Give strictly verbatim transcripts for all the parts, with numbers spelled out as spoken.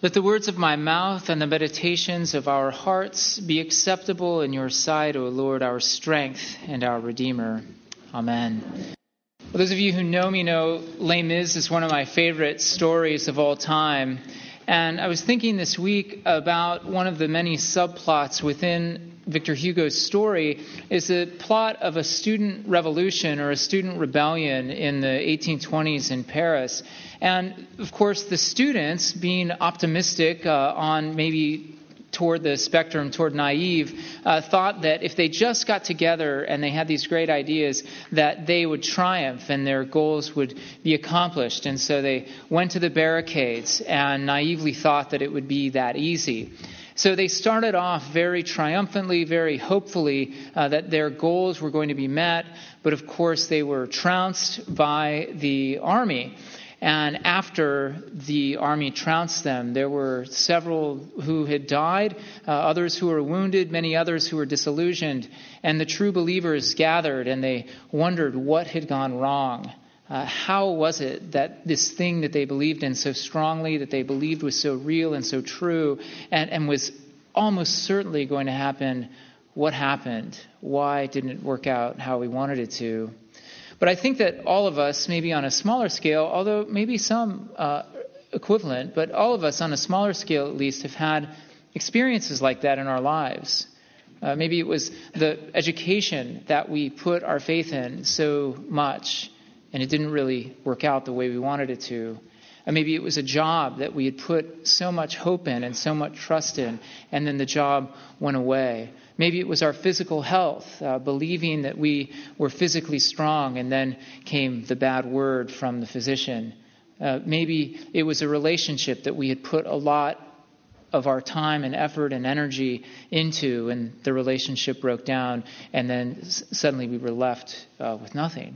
Let the words of my mouth and the meditations of our hearts be acceptable in your sight, O Lord, our strength and our Redeemer. Amen. Well, those of you who know me know Les Mis is one of my favorite stories of all time. And I was thinking this week about one of the many subplots within Victor Hugo's story is the plot of a student revolution or a student rebellion in the eighteen twenties in Paris. And, of course, the students, being optimistic uh, on maybe toward the spectrum, toward naive, uh, thought that if they just got together and they had these great ideas, that they would triumph and their goals would be accomplished. And so they went to the barricades and naively thought that it would be that easy. So they started off very triumphantly, very hopefully uh, that their goals were going to be met. But, of course, they were trounced by the army. And after the army trounced them, there were several who had died, uh, others who were wounded, many others who were disillusioned. And the true believers gathered and they wondered what had gone wrong. Uh, how was it that this thing that they believed in so strongly, that they believed was so real and so true, and, and was almost certainly going to happen, what happened? Why didn't it work out how we wanted it to? But I think that all of us, maybe on a smaller scale, although maybe some uh, equivalent, but all of us on a smaller scale at least have had experiences like that in our lives. Uh, maybe it was the education that we put our faith in so much, and it didn't really work out the way we wanted it to. And maybe it was a job that we had put so much hope in and so much trust in, and then the job went away. Maybe it was our physical health, uh, believing that we were physically strong, and then came the bad word from the physician. Uh, maybe it was a relationship that we had put a lot of our time and effort and energy into, and the relationship broke down, and then s- suddenly we were left uh, with nothing.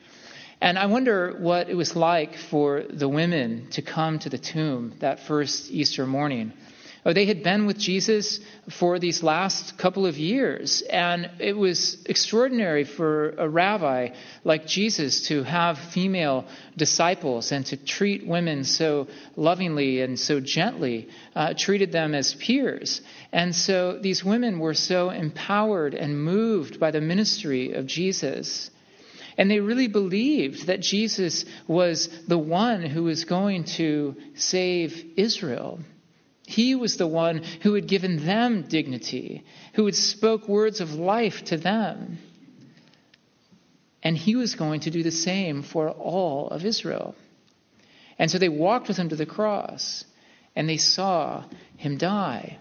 And I wonder what it was like for the women to come to the tomb that first Easter morning. Oh, they had been with Jesus for these last couple of years, and it was extraordinary for a rabbi like Jesus to have female disciples and to treat women so lovingly and so gently, uh, treated them as peers. And so these women were so empowered and moved by the ministry of Jesus. And they really believed that Jesus was the one who was going to save Israel. He was the one who had given them dignity, who had spoke words of life to them. And he was going to do the same for all of Israel. And so they walked with him to the cross, and they saw him die.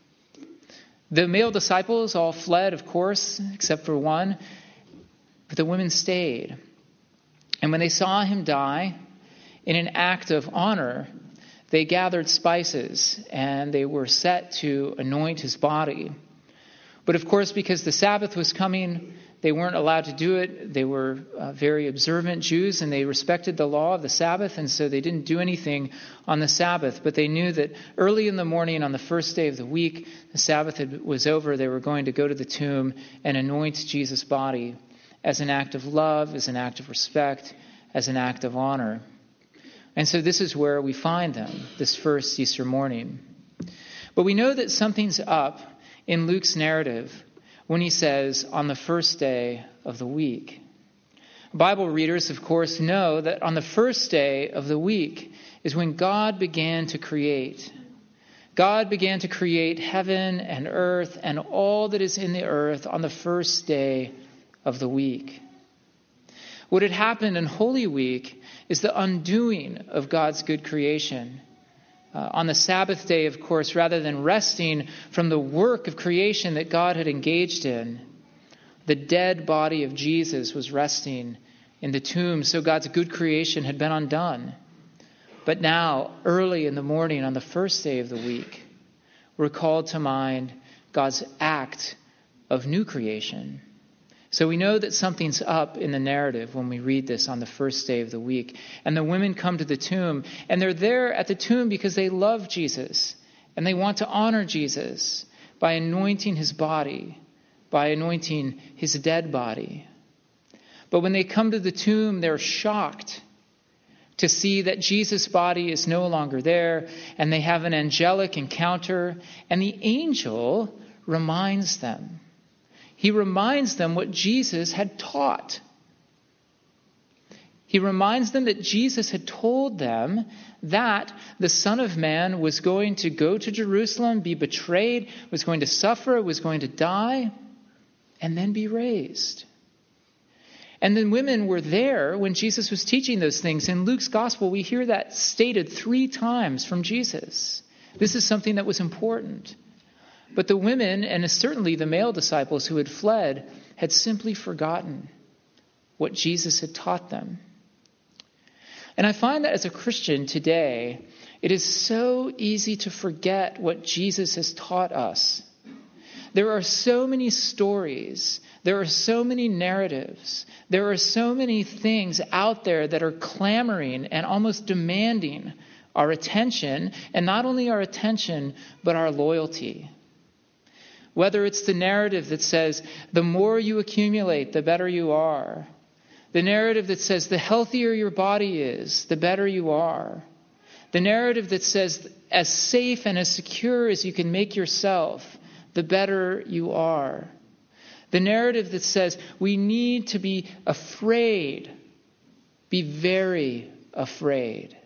The male disciples all fled, of course, except for one. But the women stayed. And when they saw him die, in an act of honor, they gathered spices and they were set to anoint his body. But of course, because the Sabbath was coming, they weren't allowed to do it. They were uh, very observant Jews and they respected the law of the Sabbath, and so they didn't do anything on the Sabbath. But they knew that early in the morning on the first day of the week, the Sabbath had, was over, they were going to go to the tomb and anoint Jesus' body as an act of love, as an act of respect, as an act of honor. And so this is where we find them, this first Easter morning. But we know that something's up in Luke's narrative when he says, on the first day of the week. Bible readers, of course, know that on the first day of the week is when God began to create. God began to create heaven and earth and all that is in the earth on the first day of the week. What had happened in Holy Week is the undoing of God's good creation. Uh, on the Sabbath day, of course, rather than resting from the work of creation that God had engaged in, the dead body of Jesus was resting in the tomb, so God's good creation had been undone. But now, early in the morning on the first day of the week, we're called to mind God's act of new creation. So we know that something's up in the narrative when we read this on the first day of the week. And the women come to the tomb, and they're there at the tomb because they love Jesus, and they want to honor Jesus by anointing his body, by anointing his dead body. But when they come to the tomb, they're shocked to see that Jesus' body is no longer there, and they have an angelic encounter, and the angel reminds them. He reminds them what Jesus had taught. He reminds them that Jesus had told them that the Son of Man was going to go to Jerusalem, be betrayed, was going to suffer, was going to die, and then be raised. And the women were there when Jesus was teaching those things. In Luke's gospel, we hear that stated three times from Jesus. This is something that was important. But the women, and certainly the male disciples who had fled, had simply forgotten what Jesus had taught them. And I find that as a Christian today, it is so easy to forget what Jesus has taught us. There are so many stories, there are so many narratives, there are so many things out there that are clamoring and almost demanding our attention, and not only our attention, but our loyalty. Whether it's the narrative that says, the more you accumulate, the better you are. The narrative that says, the healthier your body is, the better you are. The narrative that says, as safe and as secure as you can make yourself, the better you are. The narrative that says, we need to be afraid, be very afraid.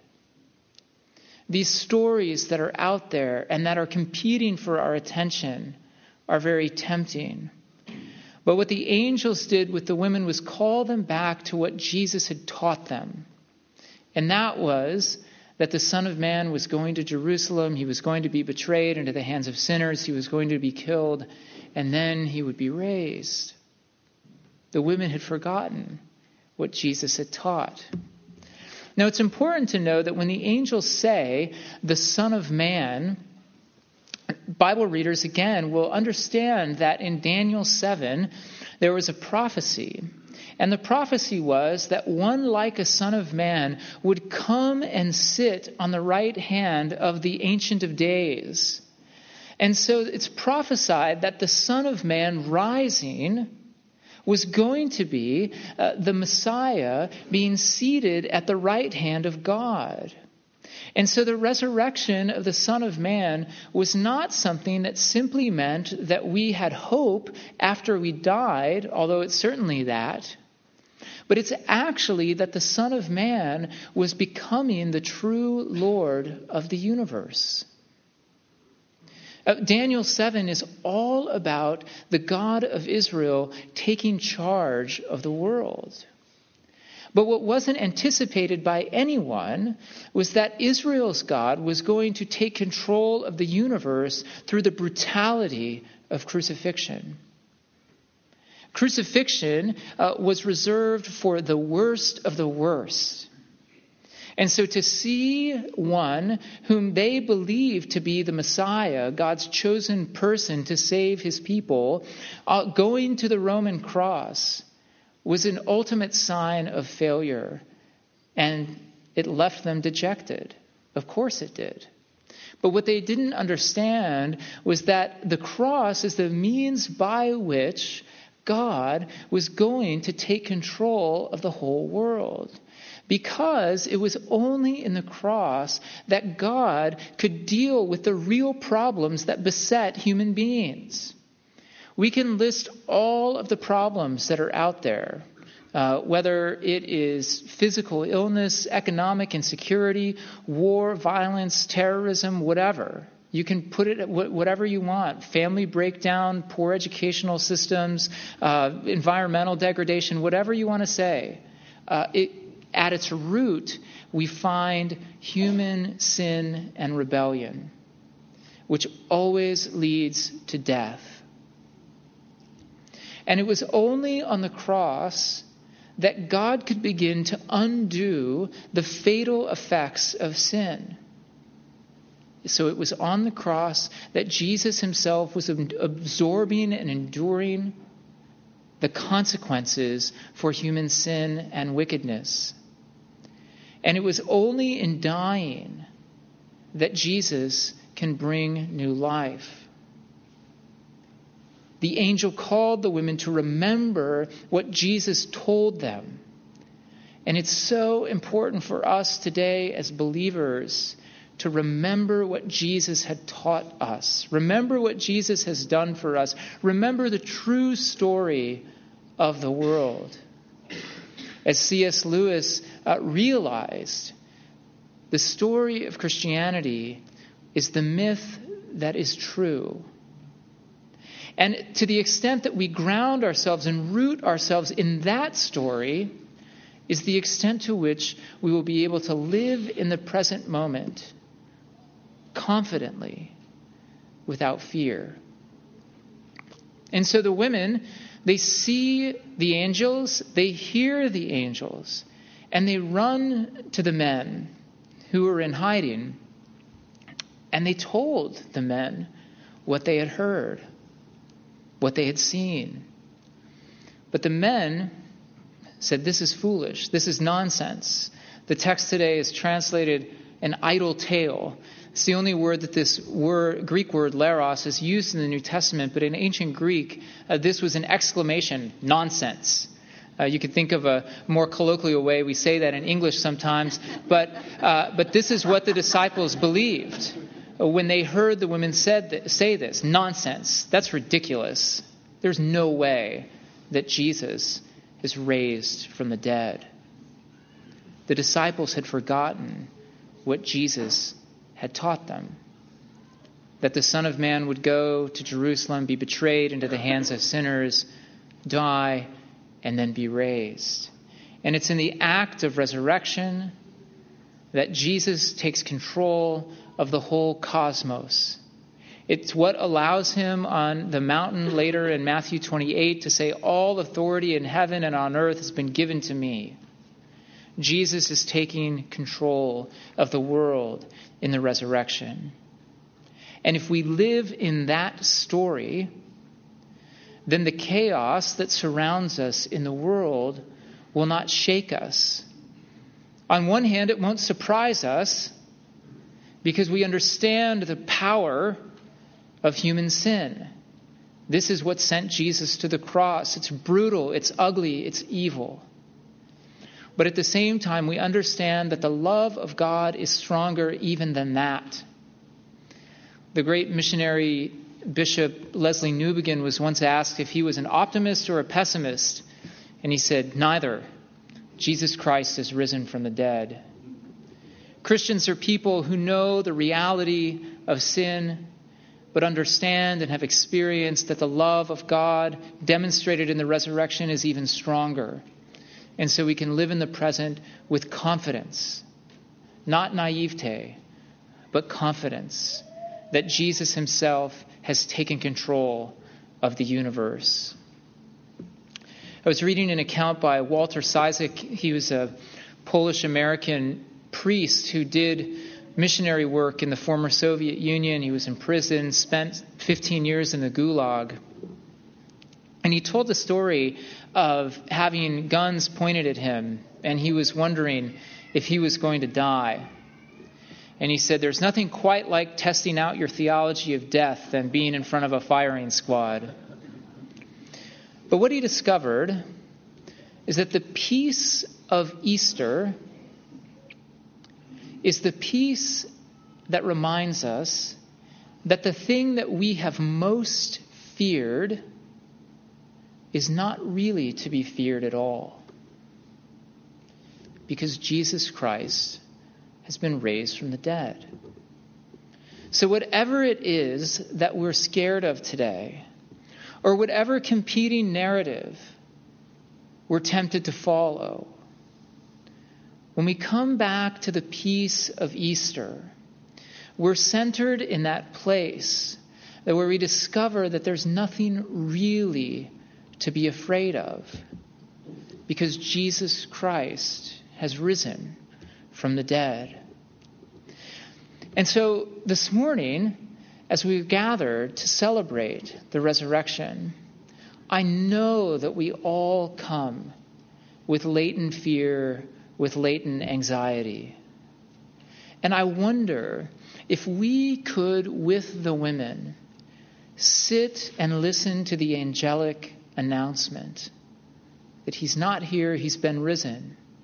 These stories that are out there and that are competing for our attention are very tempting. But what the angels did with the women was call them back to what Jesus had taught them. And that was that the Son of Man was going to Jerusalem. He was going to be betrayed into the hands of sinners. He was going to be killed. And then he would be raised. The women had forgotten what Jesus had taught. Now it's important to know that when the angels say the Son of Man, Bible readers, again, will understand that in Daniel seven, there was a prophecy. And the prophecy was that one like a Son of Man would come and sit on the right hand of the Ancient of Days. And so it's prophesied that the Son of Man rising was going to be uh, the Messiah being seated at the right hand of God. And so the resurrection of the Son of Man was not something that simply meant that we had hope after we died, although it's certainly that. But it's actually that the Son of Man was becoming the true Lord of the universe. Uh, Daniel seven is all about the God of Israel taking charge of the world. But what wasn't anticipated by anyone was that Israel's God was going to take control of the universe through the brutality of crucifixion. Crucifixion uh, was reserved for the worst of the worst. And so to see one whom they believed to be the Messiah, God's chosen person to save his people, uh, going to the Roman cross was an ultimate sign of failure, and it left them dejected. Of course it did. But what they didn't understand was that the cross is the means by which God was going to take control of the whole world. Because it was only in the cross that God could deal with the real problems that beset human beings. We can list all of the problems that are out there, uh, whether it is physical illness, economic insecurity, war, violence, terrorism, whatever. You can put it whatever you want. Family breakdown, poor educational systems, uh, environmental degradation, whatever you want to say. Uh, it, at its root, we find human sin and rebellion, which always leads to death. And it was only on the cross that God could begin to undo the fatal effects of sin. So it was on the cross that Jesus himself was absorbing and enduring the consequences for human sin and wickedness. And it was only in dying that Jesus can bring new life. The angel called the women to remember what Jesus told them. And it's so important for us today as believers to remember what Jesus had taught us. Remember what Jesus has done for us. Remember the true story of the world. As C S Lewis uh, realized, the story of Christianity is the myth that is true. And to the extent that we ground ourselves and root ourselves in that story is the extent to which we will be able to live in the present moment confidently without fear. And so the women, they see the angels, they hear the angels, and they run to the men who were in hiding, and they told the men what they had heard, what they had seen. But the men said, "This is foolish. This is nonsense." The text today is translated an idle tale. It's the only word that this word, Greek word leros, is used in the New Testament. But in ancient Greek, uh, this was an exclamation, nonsense. Uh, you could think of a more colloquial way. We say that in English sometimes. But uh, but this is what the disciples believed when they heard the women said th- say this. Nonsense. That's ridiculous. There's no way that Jesus is raised from the dead. The disciples had forgotten what Jesus had taught them. That the Son of Man would go to Jerusalem, be betrayed into the hands of sinners, die, and then be raised. And it's in the act of resurrection that Jesus takes control of the whole cosmos. It's what allows him on the mountain later in Matthew twenty-eight to say, "All authority in heaven and on earth has been given to me." Jesus is taking control of the world in the resurrection. And if we live in that story, then the chaos that surrounds us in the world will not shake us. On one hand, it won't surprise us because we understand the power of human sin. This is what sent Jesus to the cross. It's brutal, it's ugly, it's evil. But at the same time, we understand that the love of God is stronger even than that. The great missionary Bishop Leslie Newbigin was once asked if he was an optimist or a pessimist. And he said, "Neither. Jesus Christ is risen from the dead." Christians are people who know the reality of sin, but understand and have experienced that the love of God demonstrated in the resurrection is even stronger. And so we can live in the present with confidence, not naivete, but confidence that Jesus himself has taken control of the universe. I was reading an account by Walter Ciszek. He was a Polish-American priest who did missionary work in the former Soviet Union. He was in prison, spent fifteen years in the Gulag. And he told the story of having guns pointed at him, and he was wondering if he was going to die. And he said, "There's nothing quite like testing out your theology of death than being in front of a firing squad." But what he discovered is that the peace of Easter is the peace that reminds us that the thing that we have most feared is not really to be feared at all, because Jesus Christ has been raised from the dead. So whatever it is that we're scared of today, or whatever competing narrative we're tempted to follow, when we come back to the peace of Easter, we're centered in that place that where we discover that there's nothing really to be afraid of, because Jesus Christ has risen from the dead. And so this morning, as we've gathered to celebrate the resurrection, I know that we all come with latent fear, with latent anxiety. And I wonder if we could, with the women, sit and listen to the angelic announcement that he's not here, he's been risen.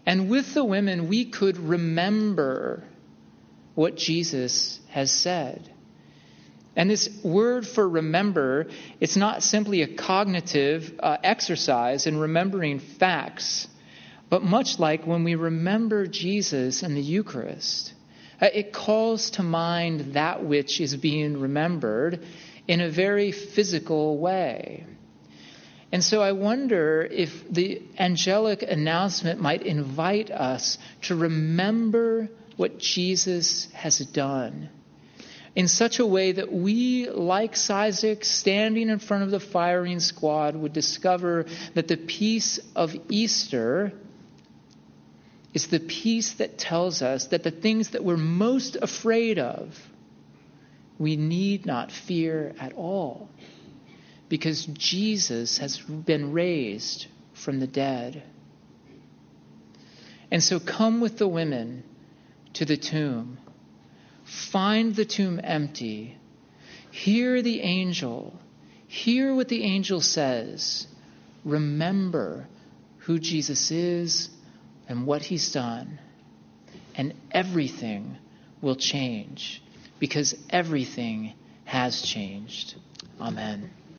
And with the women, we could remember what Jesus has said. And this word for remember, it's not simply a cognitive uh, exercise in remembering facts, but much like when we remember Jesus in the Eucharist, uh, it calls to mind that which is being remembered in a very physical way. And so I wonder if the angelic announcement might invite us to remember what Jesus has done in such a way that we, like Isaac, standing in front of the firing squad, would discover that the peace of Easter is the peace that tells us that the things that we're most afraid of, we need not fear at all, because Jesus has been raised from the dead. And so come with the women to the tomb. Find the tomb empty. Hear the angel. Hear what the angel says. Remember who Jesus is and what he's done. And everything will change, because everything has changed. Amen.